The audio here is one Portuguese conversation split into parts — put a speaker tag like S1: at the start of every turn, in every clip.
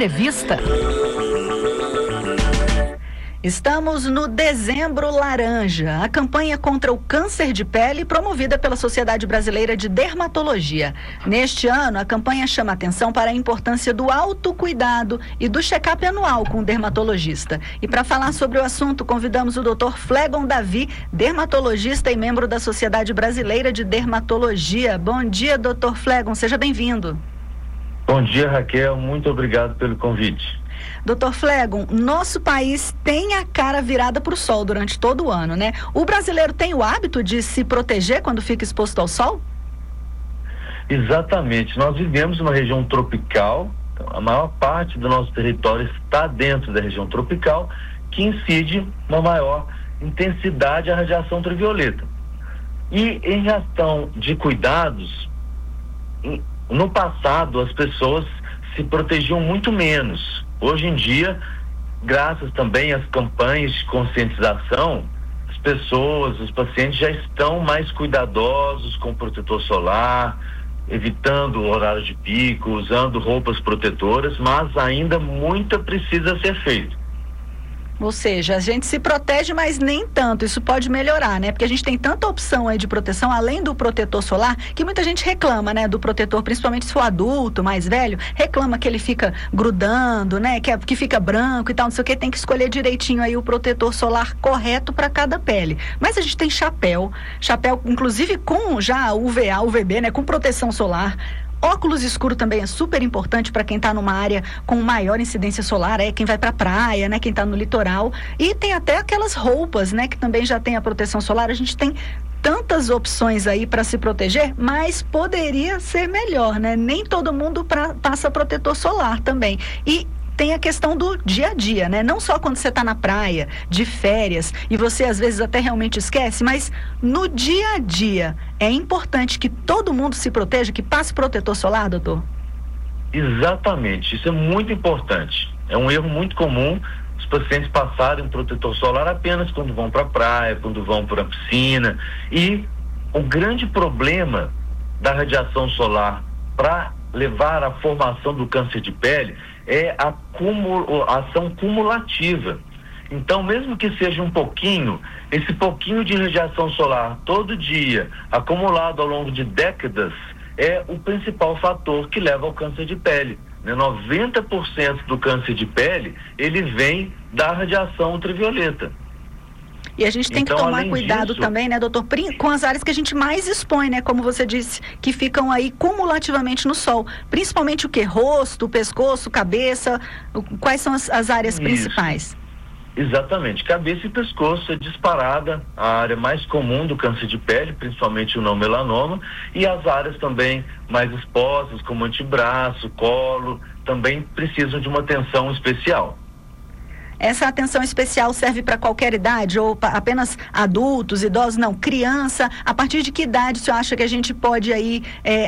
S1: Entrevista. Estamos no Dezembro Laranja, a campanha contra o câncer de pele promovida pela Sociedade Brasileira de Dermatologia. Neste ano, a campanha chama atenção para a importância do autocuidado e do check-up anual com o dermatologista. E para falar sobre o assunto, convidamos o Dr. Flegon Davi, dermatologista e membro da Sociedade Brasileira de Dermatologia. Bom dia, Dr. Flegon, seja bem-vindo.
S2: Bom dia, Raquel, muito obrigado pelo convite.
S1: Dr. Flegon, nosso país tem a cara virada para o sol durante todo o ano, né? O brasileiro tem o hábito de se proteger quando fica exposto ao sol?
S2: Exatamente, nós vivemos uma região tropical, então a maior parte do nosso território está dentro da região tropical, que incide uma maior intensidade à radiação ultravioleta. E em razão de cuidados, no passado as pessoas se protegiam muito menos. Hoje em dia, graças também às campanhas de conscientização, as pessoas, os pacientes já estão mais cuidadosos com o protetor solar, evitando o horário de pico, usando roupas protetoras, mas ainda muita precisa ser feito.
S1: Ou seja, a gente se protege, mas nem tanto. Isso pode melhorar, né? Porque a gente tem tanta opção aí de proteção, além do protetor solar, que muita gente reclama, né? Do protetor, principalmente se for adulto, mais velho, reclama que ele fica grudando, né? Que fica branco e tal, não sei o que. Tem que escolher direitinho aí o protetor solar correto para cada pele. Mas a gente tem chapéu, inclusive com já UVA, UVB, né? Com proteção solar. Óculos escuro também é super importante para quem está numa área com maior incidência solar, quem vai para a praia, né, quem está no litoral. E tem até aquelas roupas, né, que também já tem a proteção solar. A gente tem tantas opções aí para se proteger, mas poderia ser melhor, né? Nem todo mundo passa protetor solar também. E tem a questão do dia a dia, né? Não só quando você está na praia, de férias, e você às vezes até realmente esquece, mas no dia a dia é importante que todo mundo se proteja, que passe protetor solar, doutor?
S2: Exatamente, isso é muito importante. É um erro muito comum os pacientes passarem protetor solar apenas quando vão para a praia, quando vão para a piscina. E o grande problema da radiação solar para levar à formação do câncer de pele é a ação cumulativa. Então, mesmo que seja um pouquinho, esse pouquinho de radiação solar todo dia, acumulado ao longo de décadas, é o principal fator que leva ao câncer de pele. 90% do câncer de pele, ele vem da radiação ultravioleta.
S1: E a gente tem que tomar cuidado também, né, doutor, com as áreas que a gente mais expõe, né, como você disse, que ficam aí cumulativamente no sol. Principalmente o que? Rosto, pescoço, cabeça, quais são as áreas principais?
S2: Exatamente, cabeça e pescoço é disparada a área mais comum do câncer de pele, principalmente o não melanoma, e as áreas também mais expostas, como antebraço, colo, também precisam de uma atenção especial.
S1: Essa atenção especial serve para qualquer idade ou apenas adultos, idosos? Não, criança. A partir de que idade você acha que a gente pode aí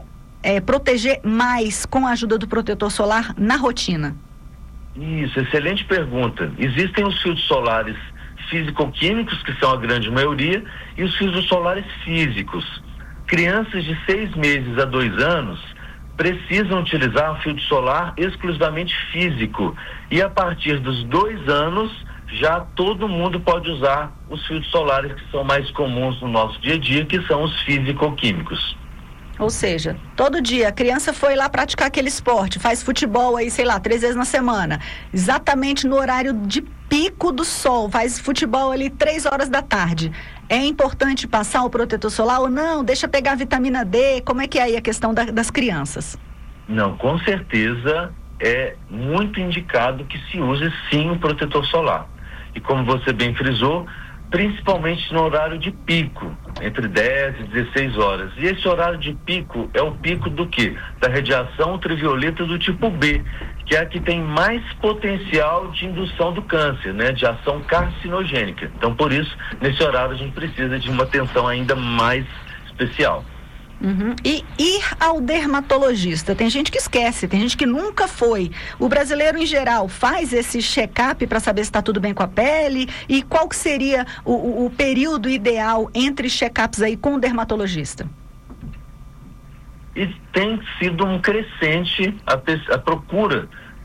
S1: proteger mais com a ajuda do protetor solar na rotina?
S2: Isso, excelente pergunta. Existem os filtros solares físico-químicos, que são a grande maioria, e os filtros solares físicos. Crianças de 6 meses a 2 anos precisam utilizar filtro solar exclusivamente físico, e a partir dos 2 anos já todo mundo pode usar os filtros solares que são mais comuns no nosso dia a dia, que são os físico-químicos.
S1: Ou seja, todo dia a criança foi lá praticar aquele esporte, faz futebol aí, 3 vezes na semana, exatamente no horário de pico do sol, faz futebol ali 3 horas da tarde. É importante passar o protetor solar ou não? Deixa pegar a vitamina D, como é que é aí a questão das crianças?
S2: Não, com certeza é muito indicado que se use sim o protetor solar. E como você bem frisou, principalmente no horário de pico, entre 10 e 16 horas. E esse horário de pico é o pico do quê? Da radiação ultravioleta do tipo B, que é a que tem mais potencial de indução do câncer, né? De ação carcinogênica. Então, por isso, nesse horário a gente precisa de uma atenção ainda mais especial.
S1: Uhum. E ir ao dermatologista, tem gente que esquece, tem gente que nunca foi. O brasileiro em geral faz esse check-up para saber se está tudo bem com a pele, e qual que seria o período ideal entre check-ups aí com o dermatologista?
S2: E tem sido um crescente a procura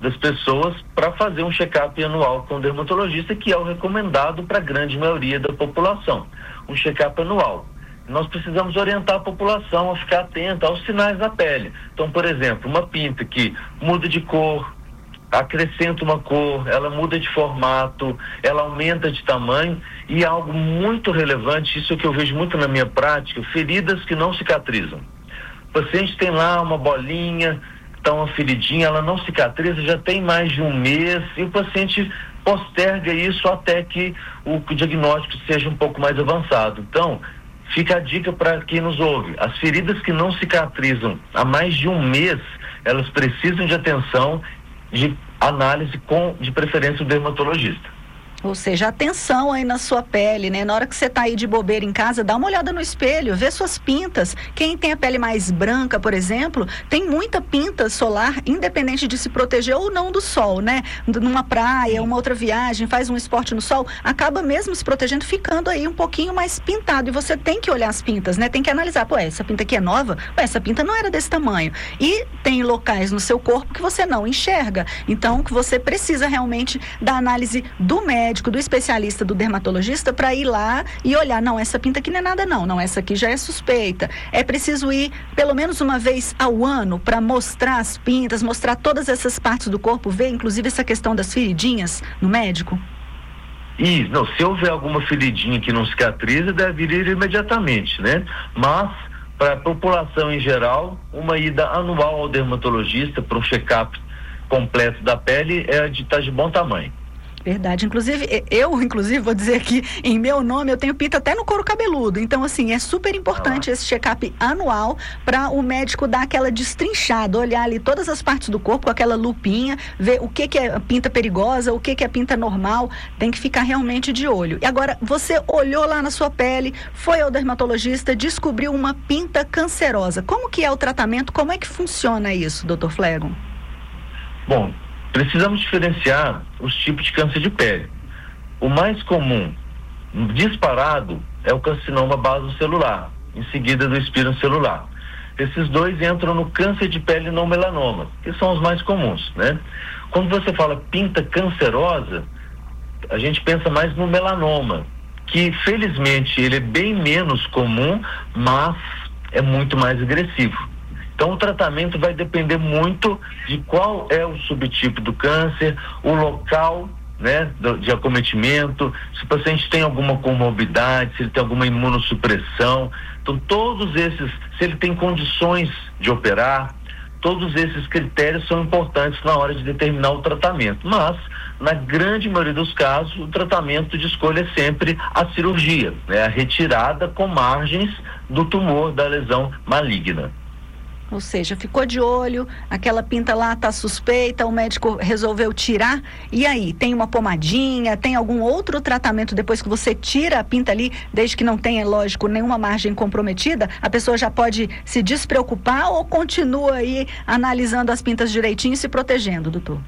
S2: das pessoas para fazer um check-up anual com o dermatologista, que é o recomendado para a grande maioria da população. Um check-up anual. Nós precisamos orientar a população a ficar atenta aos sinais da pele. Então, por exemplo, uma pinta que muda de cor, acrescenta uma cor, ela muda de formato, ela aumenta de tamanho, e algo muito relevante, isso é que eu vejo muito na minha prática, feridas que não cicatrizam. O paciente tem lá uma bolinha, tá uma feridinha, ela não cicatriza, já tem mais de um mês, e o paciente posterga isso até que o diagnóstico seja um pouco mais avançado. Então, fica a dica para quem nos ouve: as feridas que não cicatrizam há mais de um mês, elas precisam de atenção, de análise de preferência do dermatologista.
S1: Ou seja, atenção aí na sua pele, né? Na hora que você tá aí de bobeira em casa, dá uma olhada no espelho, vê suas pintas. Quem tem a pele mais branca, por exemplo, tem muita pinta solar, independente de se proteger ou não do sol, né? Numa praia, uma outra viagem, faz um esporte no sol, acaba mesmo se protegendo, ficando aí um pouquinho mais pintado. E você tem que olhar as pintas, né? Tem que analisar, pô, essa pinta aqui é nova? Pô, essa pinta não era desse tamanho. E tem locais no seu corpo que você não enxerga. Então, que você precisa realmente da análise do médico, do especialista, do dermatologista, para ir lá e olhar, não, essa pinta aqui não é nada não, essa aqui já é suspeita. É preciso ir pelo menos uma vez ao ano para mostrar as pintas, mostrar todas essas partes do corpo, ver inclusive essa questão das feridinhas no médico?
S2: E, não, se houver alguma feridinha que não cicatriza, deve ir imediatamente, né? Mas, para a população em geral, uma ida anual ao dermatologista para um check-up completo da pele tá de bom tamanho.
S1: Verdade. Inclusive, eu vou dizer aqui, em meu nome, eu tenho pinta até no couro cabeludo. Então, assim, é super importante esse check-up anual para o médico dar aquela destrinchada, olhar ali todas as partes do corpo com aquela lupinha, ver o que é pinta perigosa, o que é pinta normal. Tem que ficar realmente de olho. E agora, você olhou lá na sua pele, foi ao dermatologista, descobriu uma pinta cancerosa. Como que é o tratamento? Como é que funciona isso, Dr. Flegon?
S2: Bom, precisamos diferenciar os tipos de câncer de pele. O mais comum, disparado, é o carcinoma basocelular, em seguida do espinocelular. Esses dois entram no câncer de pele não melanoma, que são os mais comuns, né? Quando você fala pinta cancerosa, a gente pensa mais no melanoma, que felizmente ele é bem menos comum, mas é muito mais agressivo. Então, o tratamento vai depender muito de qual é o subtipo do câncer, o local, né, de acometimento, se o paciente tem alguma comorbidade, se ele tem alguma imunossupressão. Então, todos esses, se ele tem condições de operar, todos esses critérios são importantes na hora de determinar o tratamento. Mas, na grande maioria dos casos, o tratamento de escolha é sempre a cirurgia, né, a retirada com margens do tumor, da lesão maligna.
S1: Ou seja, ficou de olho, aquela pinta lá está suspeita, o médico resolveu tirar, e aí, tem uma pomadinha, tem algum outro tratamento depois que você tira a pinta ali, desde que não tenha, lógico, nenhuma margem comprometida, a pessoa já pode se despreocupar ou continua aí analisando as pintas direitinho e se protegendo, doutor?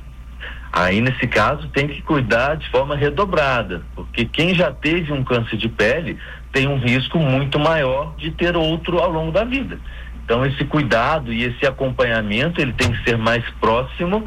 S2: Aí, nesse caso, tem que cuidar de forma redobrada, porque quem já teve um câncer de pele tem um risco muito maior de ter outro ao longo da vida. Então, esse cuidado e esse acompanhamento, ele tem que ser mais próximo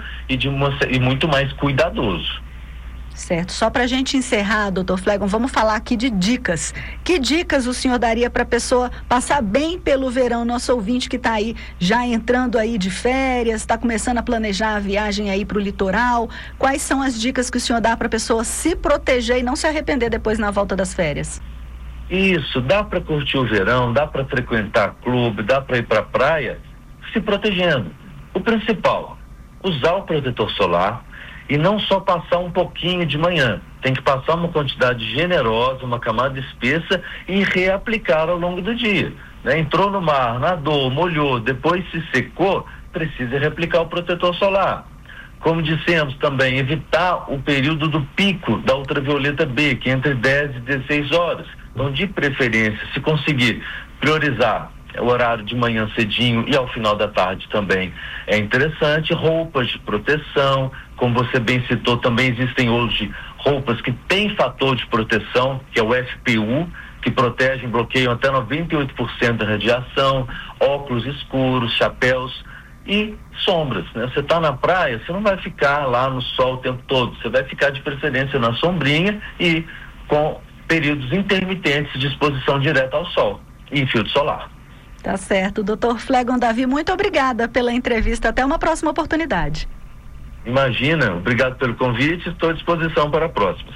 S2: e muito mais cuidadoso.
S1: Certo. Só para a gente encerrar, doutor Flegon, vamos falar aqui de dicas. Que dicas o senhor daria para a pessoa passar bem pelo verão? Nosso ouvinte que está aí já entrando aí de férias, está começando a planejar a viagem aí para o litoral. Quais são as dicas que o senhor dá para a pessoa se proteger e não se arrepender depois na volta das férias?
S2: Isso, dá para curtir o verão, dá para frequentar clube, dá para ir para a praia, se protegendo. O principal, usar o protetor solar e não só passar um pouquinho de manhã. Tem que passar uma quantidade generosa, uma camada espessa e reaplicar ao longo do dia, né? Entrou no mar, nadou, molhou, depois se secou, precisa reaplicar o protetor solar. Como dissemos também, evitar o período do pico da ultravioleta B, que é entre 10 e 16 horas. Então, de preferência, se conseguir priorizar o horário de manhã cedinho e ao final da tarde também é interessante. Roupas de proteção, como você bem citou, também existem hoje roupas que têm fator de proteção, que é o FPU, que bloqueiam até 98% da radiação, óculos escuros, chapéus e sombras, né? Você está na praia, você não vai ficar lá no sol o tempo todo, você vai ficar de preferência na sombrinha e com períodos intermitentes de exposição direta ao sol e filtro solar.
S1: Tá certo. Dr. Flegon Davi, muito obrigada pela entrevista. Até uma próxima oportunidade.
S2: Imagina, obrigado pelo convite, estou à disposição para a próxima.